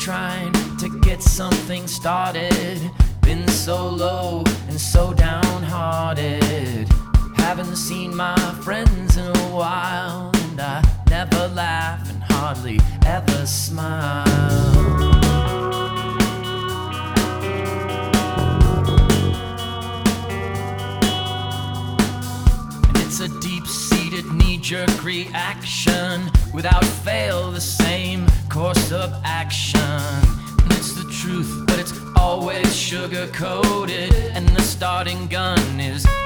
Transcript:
trying to get something started. Been so low and so downhearted. Haven't seen my friends in a while, and I never laugh and hardly ever smile. It's a deep-seated knee-jerk reaction, without fail the same course of action. And it's the truth, but it's always sugar-coated, and the starting gun is